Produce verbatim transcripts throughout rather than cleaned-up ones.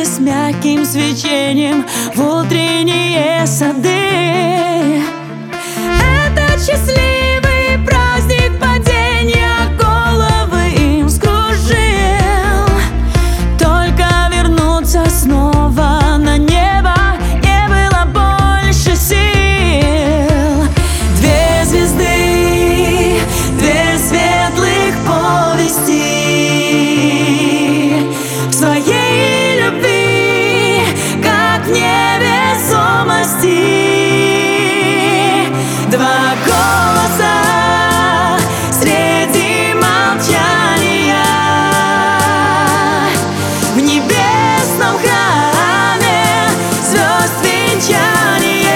с мягким свечением в утренние сады. Этот счастливый праздник падения головы им скружил. Только вернуться снова на небо не было больше сил. Две звезды, две светлых повести в своей любви, как в невесомости. Два голоса среди молчания в небесном храме звезд венчание.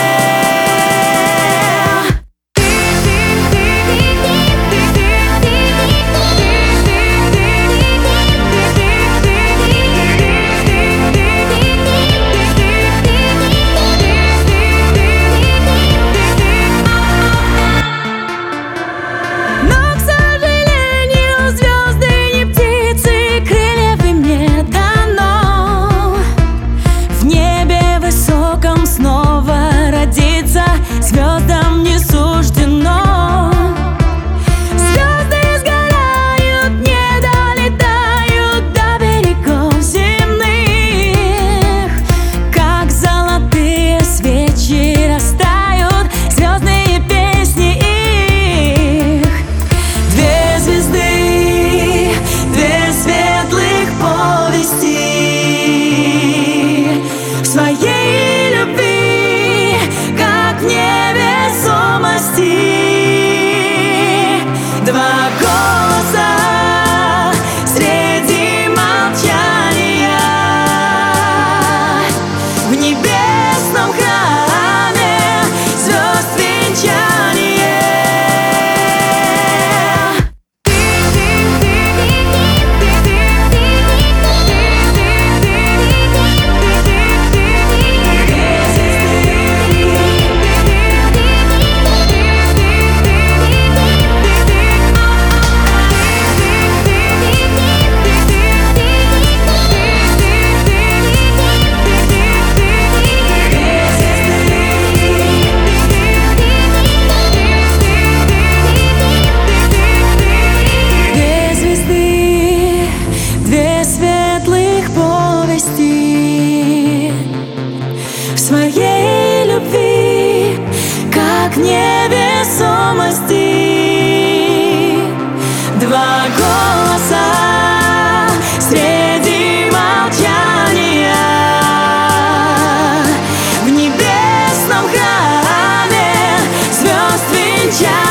Звездам не суждено. Звезды сгорают, не долетают до берегов земных. Как золотые свечи растают звездные песни их. Две звезды, две светлых повести в своей любви, как в невесомости. Два голоса среди молчания в небесном храме звезд венчание. В своей любви, как в невесомости. Два голоса среди молчания в небесном храме звезд венчания.